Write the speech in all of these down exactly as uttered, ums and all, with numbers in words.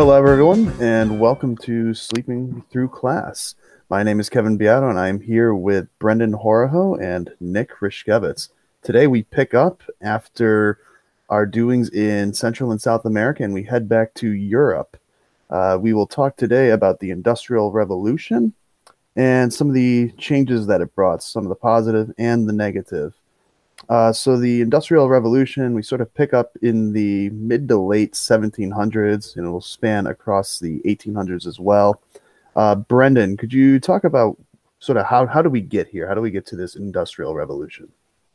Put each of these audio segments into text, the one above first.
Hello, everyone, and welcome to Sleeping Through Class. My name is Kevin Beato, and I'm here with Brendan Horoho and Nick Rishkevitz. Today, we pick up after our doings in Central and South America, and we head back to Europe. Uh, we will talk today about the Industrial Revolution and some of the changes that it brought, some of the positive and the negative. Uh, so the Industrial Revolution, we sort of pick up in the mid to late seventeen hundreds, and it will span across the eighteen hundreds as well. Uh, Brendan, could you talk about sort of how, how do we get here? How do we get to this Industrial Revolution?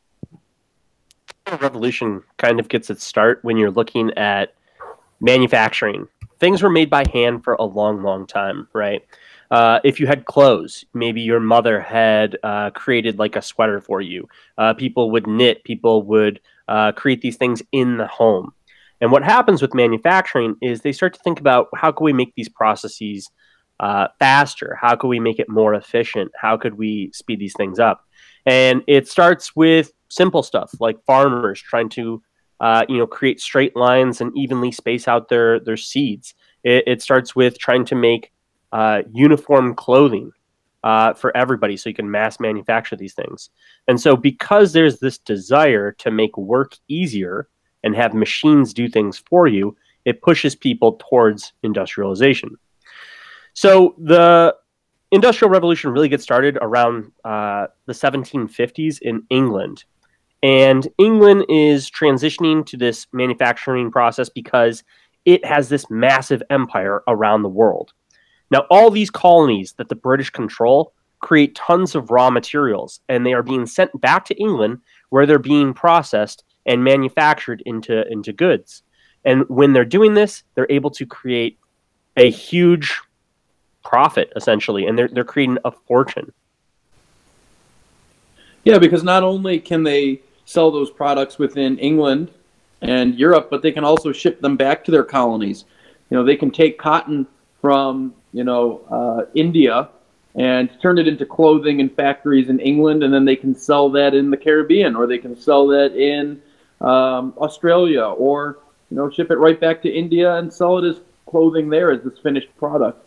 Revolution kind of gets its start when you're looking at manufacturing. Things were made by hand for a long, long time, right? Uh, if you had clothes, maybe your mother had uh, created like a sweater for you. Uh, people would knit, people would uh, create these things in the home. And what happens with manufacturing is they start to think about how can we make these processes uh, faster? How could we make it more efficient? How could we speed these things up? And it starts with simple stuff like farmers trying to uh, you know, create straight lines and evenly space out their, their seeds. It, it starts with trying to make Uh, uniform clothing uh, for everybody so you can mass manufacture these things. And so because there's this desire to make work easier and have machines do things for you, it pushes people towards industrialization. So the Industrial Revolution really gets started around uh, the seventeen fifties in England. And England is transitioning to this manufacturing process because it has this massive empire around the world. Now, all these colonies that the British control create tons of raw materials, and they are being sent back to England where they're being processed and manufactured into, into goods. And when they're doing this, they're able to create a huge profit, essentially, and they're, they're creating a fortune. Yeah, because not only can they sell those products within England and Europe, but they can also ship them back to their colonies. You know, they can take cotton from you know, uh, India and turn it into clothing in factories in England, and then they can sell that in the Caribbean, or they can sell that in um, Australia, or, you know, ship it right back to India and sell it as clothing there as this finished product.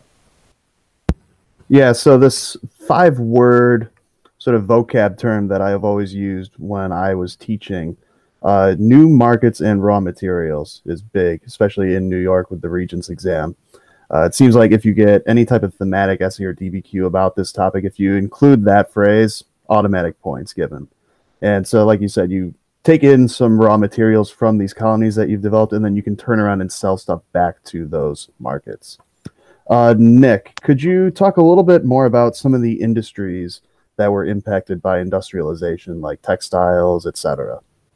Yeah, so this five-word sort of vocab term that I have always used when I was teaching, uh, new markets and raw materials is big, especially in New York with the Regents exam. Uh, it seems like if you get any type of thematic essay or D B Q about this topic, if you include that phrase, automatic points given. And so, like you said, you take in some raw materials from these colonies that you've developed, and then you can turn around and sell stuff back to those markets. Uh, Nick, could you talk a little bit more about some of the industries that were impacted by industrialization, like textiles, et cetera?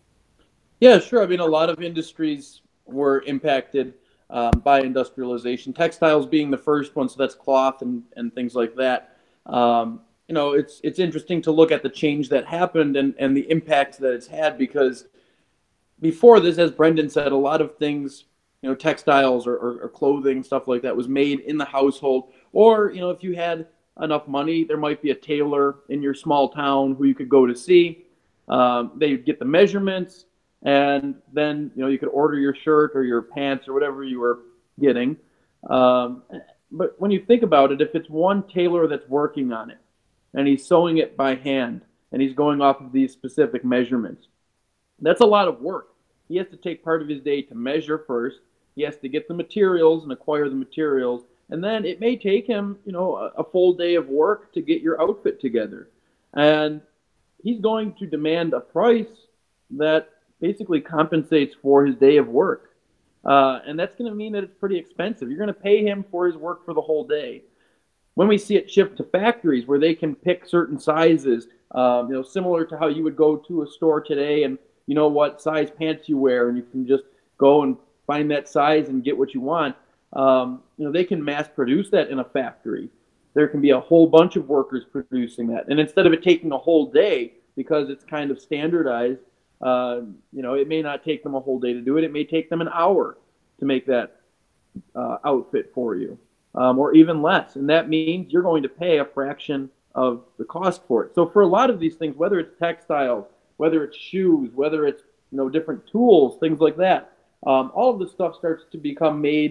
Yeah, sure. I mean, a lot of industries were impacted Um, by industrialization, textiles being the first one, so that's cloth and, and things like that. Um, you know, it's it's interesting to look at the change that happened and, and the impact that it's had, because before this, as Brendan said, a lot of things, you know, textiles or, or, or clothing, stuff like that was made in the household. Or, you know, if you had enough money, there might be a tailor in your small town who you could go to see. Um, they'd get the measurements, and then, you know, you could order your shirt or your pants or whatever you were getting. Um, but when you think about it, if it's one tailor that's working on it and he's sewing it by hand and he's going off of these specific measurements, that's a lot of work. He has to take part of his day to measure first. He has to get the materials and acquire the materials. And then it may take him, you know, a, a full day of work to get your outfit together. And he's going to demand a price that basically compensates for his day of work. Uh, and that's going to mean that it's pretty expensive. You're going to pay him for his work for the whole day. When we see it shift to factories where they can pick certain sizes, um, you know, similar to how you would go to a store today and you know what size pants you wear, and you can just go and find that size and get what you want. Um, you know, they can mass produce that in a factory. There can be a whole bunch of workers producing that. And instead of it taking a whole day, because it's kind of standardized, Uh, you know, it may not take them a whole day to do it. It may take them an hour to make that uh, outfit for you, um, or even less. And that means you're going to pay a fraction of the cost for it. So for a lot of these things, whether it's textiles, whether it's shoes, whether it's, you know, different tools, things like that, um, all of this stuff starts to become made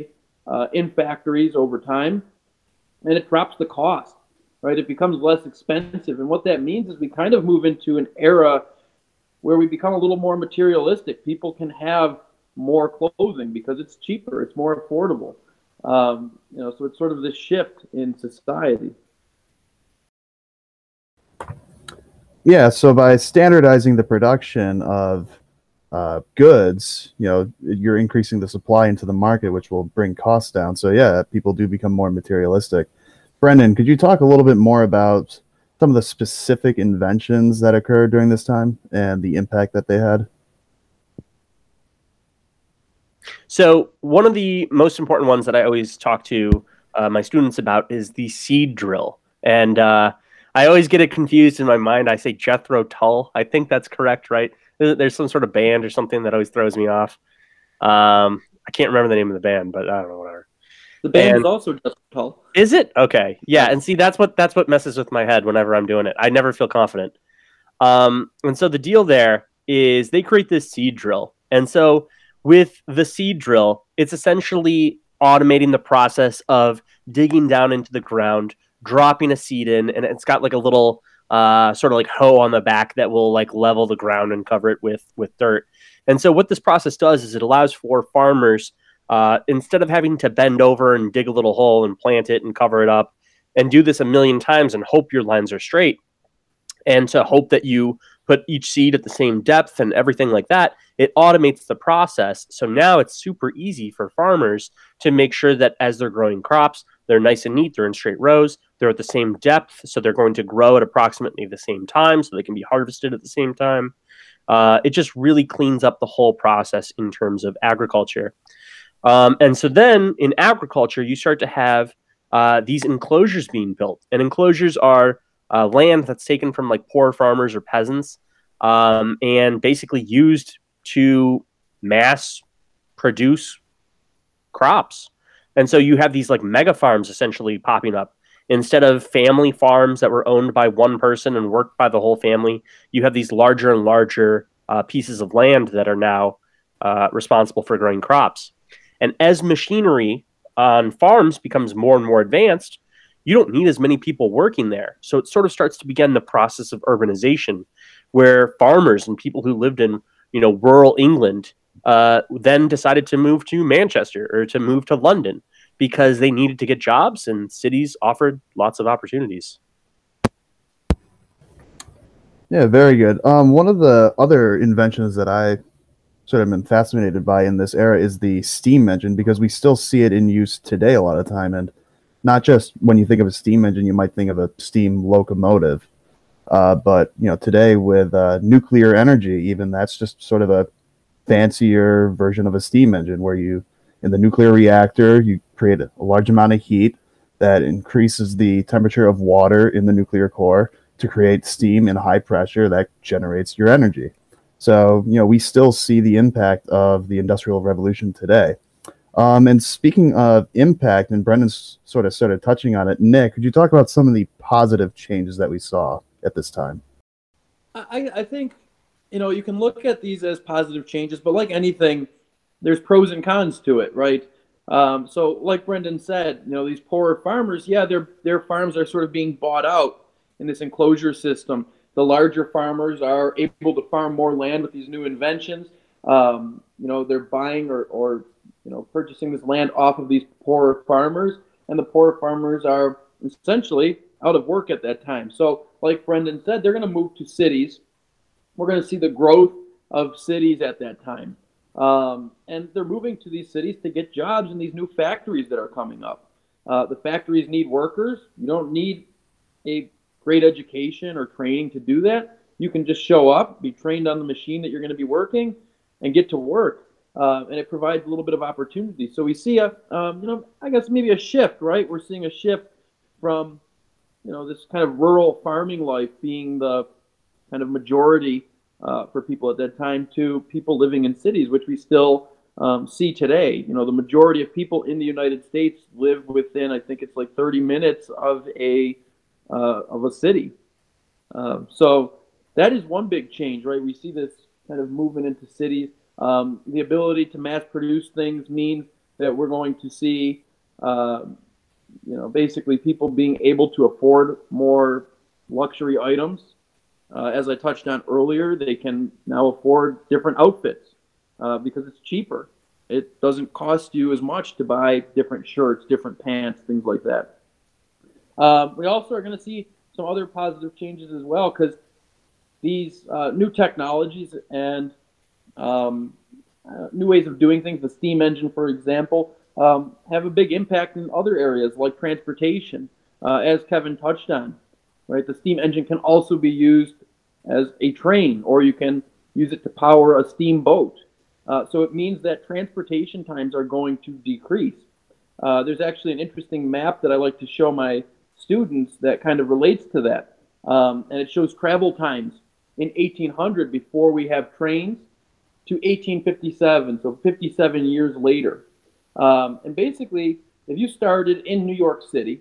uh, in factories over time, and it drops the cost, right? It becomes less expensive. And what that means is we kind of move into an era where we become a little more materialistic. People can have more clothing because it's cheaper, it's more affordable. Um, you know, so it's sort of this shift in society. Yeah, so by standardizing the production of uh, goods, you know, you're increasing the supply into the market, which will bring costs down. So yeah, people do become more materialistic. Brendan, could you talk a little bit more about some of the specific inventions that occurred during this time and the impact that they had? So one of the most important ones that I always talk to uh, my students about is the seed drill. And uh, I always get it confused in my mind. I say Jethro Tull. I think that's correct, right? There's some sort of band or something that always throws me off. Um, I can't remember the name of the band, but I don't know, whatever. The band and, is also Jethro Tull. Is it? Okay. Yeah, and see, that's what that's what messes with my head whenever I'm doing it. I never feel confident. Um, and so the deal there is they create this seed drill. And so with the seed drill, it's essentially automating the process of digging down into the ground, dropping a seed in, and it's got like a little uh, sort of like hoe on the back that will like level the ground and cover it with with dirt. And so what this process does is it allows for farmers, uh, instead of having to bend over and dig a little hole and plant it and cover it up and do this a million times and hope your lines are straight, and to hope that you put each seed at the same depth and everything like that, it automates the process. So now it's super easy for farmers to make sure that as they're growing crops, they're nice and neat, they're in straight rows, they're at the same depth, so they're going to grow at approximately the same time, so they can be harvested at the same time. Uh, it just really cleans up the whole process in terms of agriculture. Um, and so then in agriculture, you start to have uh, these enclosures being built. And enclosures are Uh, land that's taken from like poor farmers or peasants, um, and basically used to mass produce crops. And so you have these like mega farms essentially popping up. Instead of family farms that were owned by one person and worked by the whole family, you have these larger and larger uh, pieces of land that are now uh, responsible for growing crops. And as machinery on farms becomes more and more advanced, you don't need as many people working there. So it sort of starts to begin the process of urbanization, where farmers and people who lived in, you know, rural England uh, then decided to move to Manchester or to move to London because they needed to get jobs, and cities offered lots of opportunities. Yeah, very good. Um, one of the other inventions that I sort of been fascinated by in this era is the steam engine, because we still see it in use today a lot of time. And not just when you think of a steam engine, you might think of a steam locomotive. Uh, but, you know, today with uh, nuclear energy, even that's just sort of a fancier version of a steam engine where you, in the nuclear reactor, you create a large amount of heat that increases the temperature of water in the nuclear core to create steam in high pressure that generates your energy. So, you know, we still see the impact of the Industrial Revolution today. Um, and speaking of impact, and Brendan's sort of started touching on it, Nick, could you talk about some of the positive changes that we saw at this time? I, I think, you know, you can look at these as positive changes, but like anything, there's pros and cons to it, right? Um, so like Brendan said, you know, these poorer farmers, yeah, their their farms are sort of being bought out in this enclosure system. The larger farmers are able to farm more land with these new inventions. Um, you know, they're buying or, or you know, purchasing this land off of these poorer farmers, and the poorer farmers are essentially out of work at that time. So, like Brendan said, they're going to move to cities. We're going to see the growth of cities at that time. Um, and they're moving to these cities to get jobs in these new factories that are coming up. Uh, the factories need workers. You don't need a great education or training to do that. You can just show up, be trained on the machine that you're going to be working, and get to work. Uh, and it provides a little bit of opportunity. So we see a, um, you know, I guess maybe a shift, right? We're seeing a shift from, you know, this kind of rural farming life being the kind of majority uh, for people at that time to people living in cities, which we still um, see today. You know, the majority of people in the United States live within, I think it's like thirty minutes of a uh, of a city. Um, so that is one big change, right? We see this kind of movement into cities. Um, the ability to mass produce things means that we're going to see, uh, you know, basically people being able to afford more luxury items. Uh, as I touched on earlier, they can now afford different outfits uh, because it's cheaper. It doesn't cost you as much to buy different shirts, different pants, things like that. Uh, we also are going to see some other positive changes as well, because these uh, new technologies and um, uh, new ways of doing things, the steam engine, for example, um, have a big impact in other areas like transportation, uh, as Kevin touched on. Right, the steam engine can also be used as a train, or you can use it to power a steamboat. Uh, so it means that transportation times are going to decrease. Uh, there's actually an interesting map that I like to show my students that kind of relates to that. Um, and it shows travel times in eighteen hundred before we have trains to eighteen fifty-seven, so fifty-seven years later. Um, and basically, if you started in New York City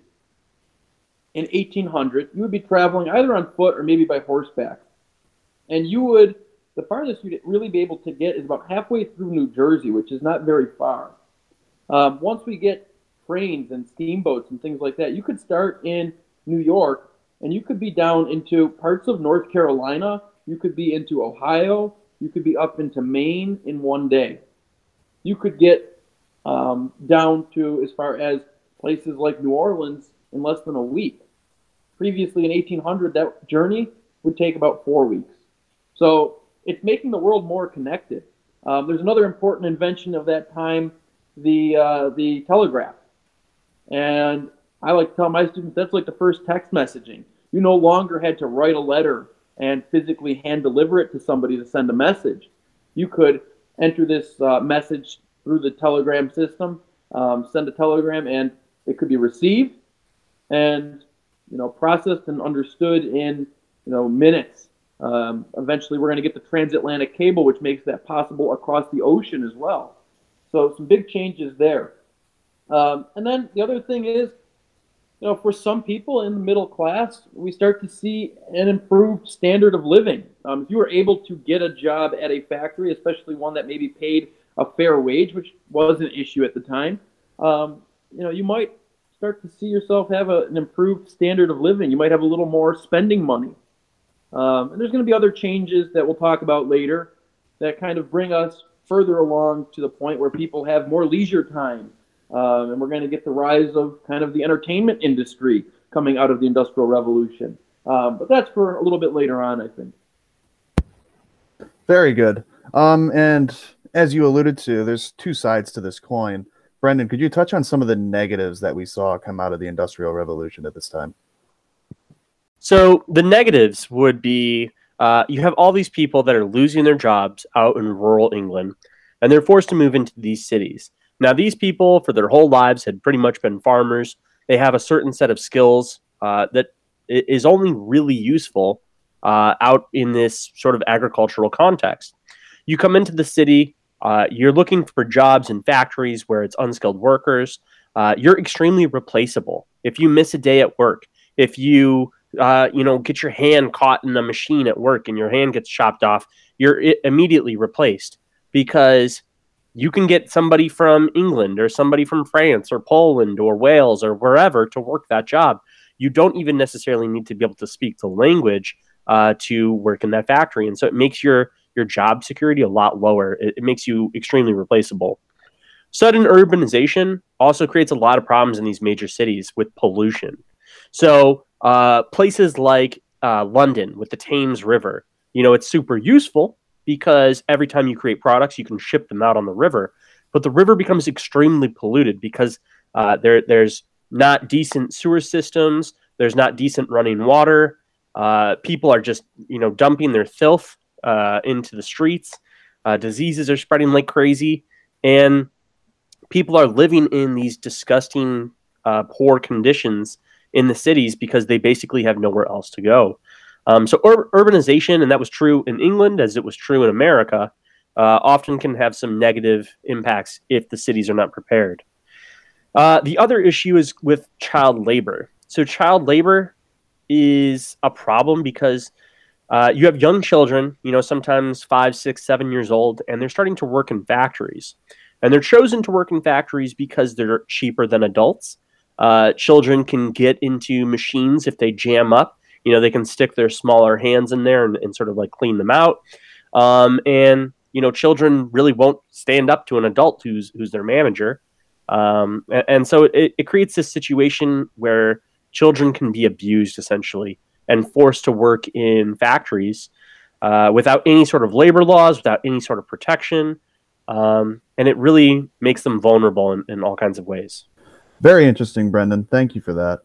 in eighteen hundred, you would be traveling either on foot or maybe by horseback. And you would, the farthest you'd really be able to get is about halfway through New Jersey, which is not very far. Um, once we get trains and steamboats and things like that, you could start in New York and you could be down into parts of North Carolina, you could be into Ohio, you could be up into Maine in one day. You could get um, down to as far as places like New Orleans in less than a week. Previously in eighteen hundred, that journey would take about four weeks. So it's making the world more connected. Um, there's another important invention of that time, the uh, the telegraph. And I like to tell my students that's like the first text messaging. You no longer had to write a letter and physically hand deliver it to somebody to send a message. You could enter this uh, message through the telegram system, um, send a telegram, and it could be received and you know processed and understood in you know minutes. Um, eventually, we're going to get the transatlantic cable, which makes that possible across the ocean as well. So some big changes there. Um, and then the other thing is, you know, for some people in the middle class, we start to see an improved standard of living. Um, if you were able to get a job at a factory, especially one that maybe paid a fair wage, which was an issue at the time, um, you know, you might start to see yourself have a, an improved standard of living. You might have a little more spending money. Um, and there's going to be other changes that we'll talk about later that kind of bring us further along to the point where people have more leisure time. Um, and we're going to get the rise of kind of the entertainment industry coming out of the Industrial Revolution. Um, but that's for a little bit later on, I think. Very good. Um, and as you alluded to, there's two sides to this coin. Brendan, could you touch on some of the negatives that we saw come out of the Industrial Revolution at this time? So the negatives would be uh, you have all these people that are losing their jobs out in rural England, and they're forced to move into these cities. Now, these people, for their whole lives, had pretty much been farmers. They have a certain set of skills uh, that is only really useful uh, out in this sort of agricultural context. You come into the city, uh, you're looking for jobs in factories where it's unskilled workers. Uh, you're extremely replaceable. If you miss a day at work, if you uh, you know get your hand caught in a machine at work and your hand gets chopped off, you're immediately replaced because you can get somebody from England or somebody from France or Poland or Wales or wherever to work that job. You don't even necessarily need to be able to speak the language uh, to work in that factory. And so it makes your, your job security a lot lower. It, it makes you extremely replaceable. Sudden urbanization also creates a lot of problems in these major cities with pollution. So uh, places like uh, London with the Thames River, you know, it's super useful because every time you create products, you can ship them out on the river. But the river becomes extremely polluted because uh, there there's not decent sewer systems. There's not decent running water. Uh, people are just, you know, dumping their filth uh, into the streets. Uh, diseases are spreading like crazy. And people are living in these disgusting, uh, poor conditions in the cities because they basically have nowhere else to go. Um, so ur- urbanization, and that was true in England as it was true in America, uh, often can have some negative impacts if the cities are not prepared. Uh, the other issue is with child labor. So child labor is a problem because uh, you have young children, you know, sometimes five, six, seven years old, and they're starting to work in factories. And they're chosen to work in factories because they're cheaper than adults. Uh, children can get into machines if they jam up. You know, they can stick their smaller hands in there and, and sort of like clean them out. Um, and, you know, children really won't stand up to an adult who's who's their manager. Um, and, and so it, it creates this situation where children can be abused essentially and forced to work in factories uh, without any sort of labor laws, without any sort of protection. Um, and it really makes them vulnerable in, in all kinds of ways. Very interesting, Brendan. Thank you for that.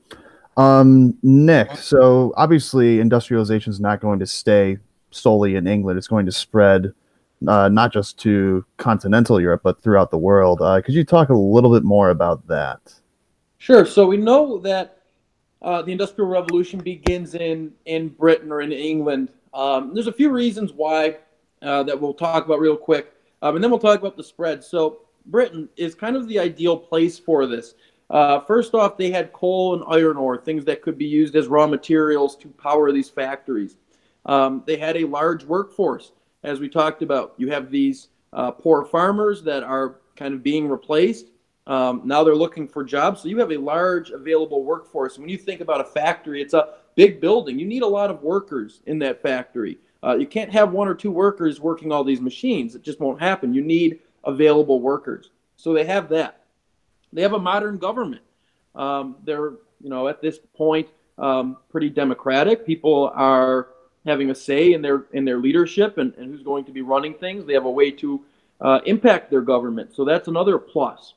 Um, Nick, so obviously industrialization is not going to stay solely in England. It's going to spread uh, not just to continental Europe, but throughout the world. Uh, could you talk a little bit more about that? Sure. So we know that uh, the Industrial Revolution begins in, in Britain or in England. Um, there's a few reasons why uh, that we'll talk about real quick, um, and then we'll talk about the spread. So Britain is kind of the ideal place for this. Uh, first off, they had coal and iron ore, things that could be used as raw materials to power these factories. Um, they had a large workforce, as we talked about. You have these uh, poor farmers that are kind of being replaced. Um, now they're looking for jobs. So you have a large available workforce. When you think about a factory, it's a big building. You need a lot of workers in that factory. Uh, you can't have one or two workers working all these machines. It just won't happen. You need available workers. So they have that. They have a modern government. Um, they're, you know, at this point, um, pretty democratic. People are having a say in their in their leadership and, and who's going to be running things. They have a way to uh, impact their government. So that's another plus.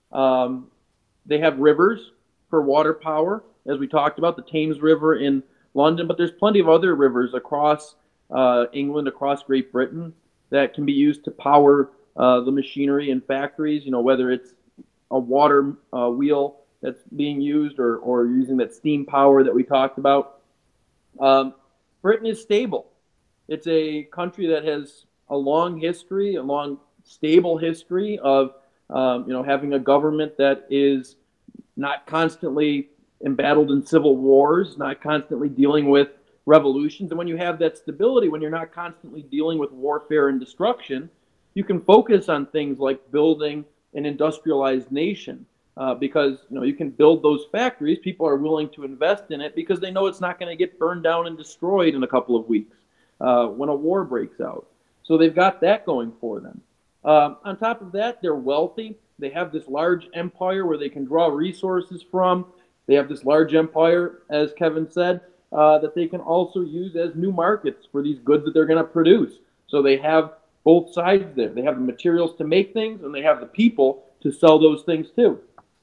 Um, they have rivers for water power, as we talked about, the Thames River in London, but there's plenty of other rivers across uh, England, across Great Britain, that can be used to power uh, the machinery in factories, you know, whether it's a water uh, wheel that's being used or, or using that steam power that we talked about. Um, Britain is stable. It's a country that has a long history, a long stable history of um, you know, having a government that is not constantly embattled in civil wars, not constantly dealing with revolutions. And when you have that stability, when you're not constantly dealing with warfare and destruction, you can focus on things like building an industrialized nation uh, because you know you can build those factories. People are willing to invest in it because they know it's not going to get burned down and destroyed in a couple of weeks uh, when a war breaks out. So they've got that going for them. Um, on top of that, they're wealthy. They have this large empire where they can draw resources from. They have this large empire, as Kevin said, uh, that they can also use as new markets for these goods that they're going to produce. So they have both sides there. They have the materials to make things, and they have the people to sell those things to.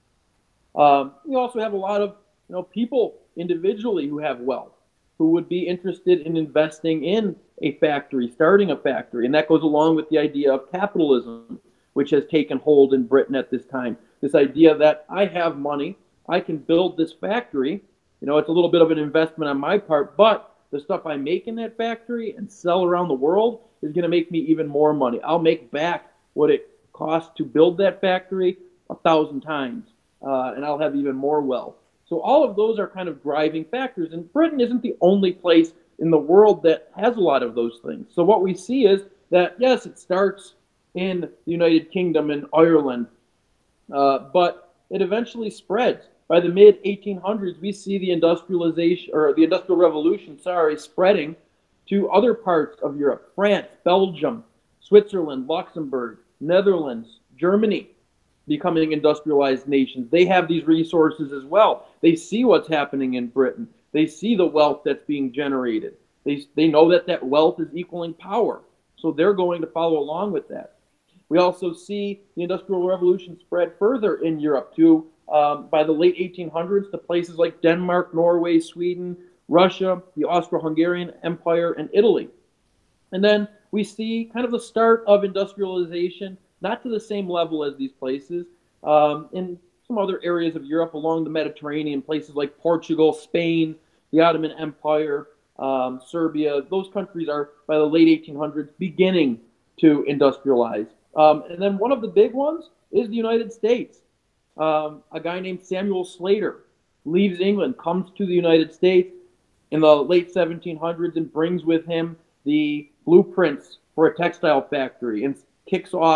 Um, you also have a lot of you know people individually who have wealth, who would be interested in investing in a factory, starting a factory, and that goes along with the idea of capitalism, which has taken hold in Britain at this time. This idea that I have money, I can build this factory. You know, it's a little bit of an investment on my part, but the stuff I make in that factory and sell around the world is going to make me even more money. I'll make back what it costs to build that factory a thousand times, uh, and I'll have even more wealth. So all of those are kind of driving factors, and Britain isn't the only place in the world that has a lot of those things. So what we see is that, yes, it starts in the United Kingdom and Ireland, uh, but it eventually spreads. By the mid eighteen hundreds, we see the industrialization, or the Industrial Revolution, sorry, spreading to other parts of Europe: France, Belgium, Switzerland, Luxembourg, Netherlands, Germany, becoming industrialized nations. They have these resources as well. They see what's happening in Britain. They see the wealth that's being generated. They, they know that that wealth is equaling power. So they're going to follow along with that. We also see the Industrial Revolution spread further in Europe to, um, by the late eighteen hundreds, to places like Denmark, Norway, Sweden, Russia, the Austro-Hungarian Empire, and Italy. And then we see kind of the start of industrialization, not to the same level as these places, um, in some other areas of Europe along the Mediterranean, places like Portugal, Spain, the Ottoman Empire, um, Serbia. Those countries are, by the late eighteen hundreds, beginning to industrialize. Um, and then one of the big ones is the United States. Um, a guy named Samuel Slater leaves England, comes to the United States in the late seventeen hundreds, and brings with him the blueprints for a textile factory and kicks off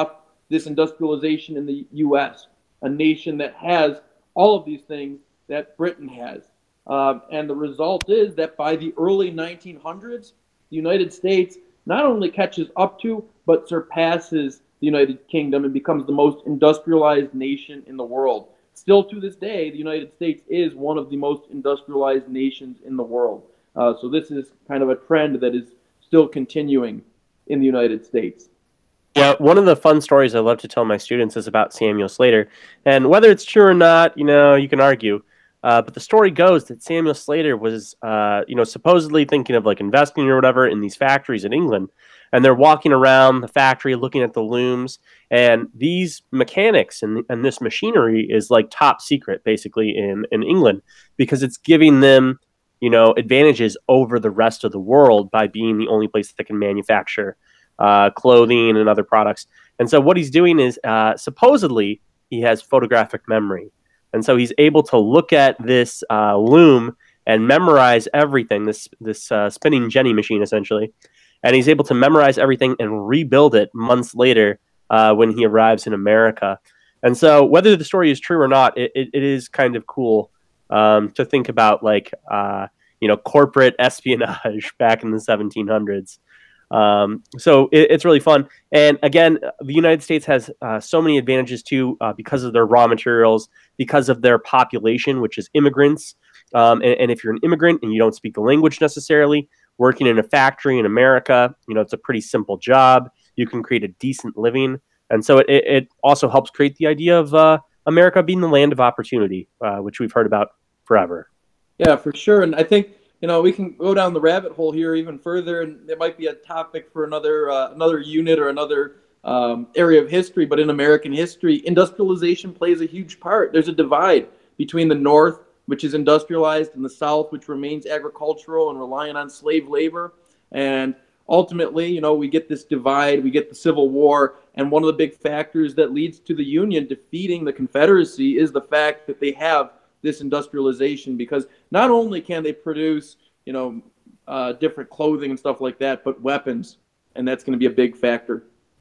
this industrialization in the U S, a nation that has all of these things that Britain has. Um, and the result is that by the early nineteen hundreds, the United States not only catches up to, but surpasses the United Kingdom and becomes the most industrialized nation in the world. Still to this day, the United States is one of the most industrialized nations in the world. Uh, so this is kind of a trend that is still continuing in the United States. Yeah, one of the fun stories I love to tell my students is about Samuel Slater. And whether it's true or not, you know, you can argue. Uh, but the story goes that Samuel Slater was, uh, you know, supposedly thinking of like investing or whatever in these factories in England. And they're walking around the factory looking at the looms. And these mechanics and, and this machinery is like top secret, basically, in, in England, because it's giving them, you know, advantages over the rest of the world by being the only place that can manufacture uh, clothing and other products. And so what he's doing is uh, supposedly he has photographic memory. And so he's able to look at this uh, loom and memorize everything, this this uh, spinning jenny machine, essentially. And he's able to memorize everything and rebuild it months later uh, when he arrives in America. And so whether the story is true or not, it, it, it is kind of cool um, to think about, like, uh, you know, corporate espionage back in the seventeen hundreds. Um, so it, it's really fun. And again, the United States has uh, so many advantages too, uh, because of their raw materials, because of their population, which is immigrants. Um, and, and if you're an immigrant and you don't speak the language necessarily, working in a factory in America, you know, it's a pretty simple job. You can create a decent living. And so it, it also helps create the idea of uh, America being the land of opportunity, uh, which we've heard about forever. Yeah, for sure. And I think, you know, we can go down the rabbit hole here even further, and it might be a topic for another uh, another unit or another um, area of history. But in American history, industrialization plays a huge part. There's a divide between the North, which is industrialized, and the South, which remains agricultural and reliant on slave labor. And ultimately, you know, we get this divide, we get the Civil War, and one of the big factors that leads to the Union defeating the Confederacy is the fact that they have this industrialization, because not only can they produce, you know, uh, different clothing and stuff like that, but weapons, and that's going to be a big factor.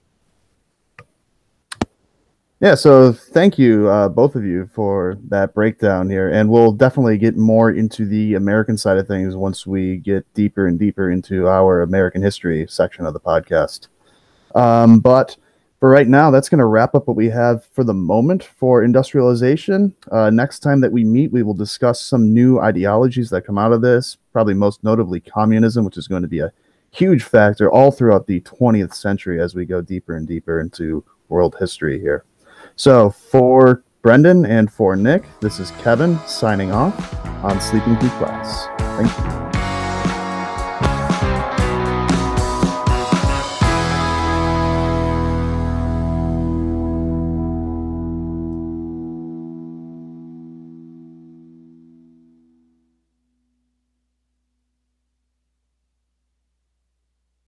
Yeah, so thank you, uh, both of you, for that breakdown here, and we'll definitely get more into the American side of things once we get deeper and deeper into our American history section of the podcast. Um, but for right now, that's going to wrap up what we have for the moment for industrialization. Uh, next time that we meet, we will discuss some new ideologies that come out of this, probably most notably communism, which is going to be a huge factor all throughout the twentieth century as we go deeper and deeper into world history here. So for Brendan and for Nick, this is Kevin signing off on Sleeping Through Class. Thank you.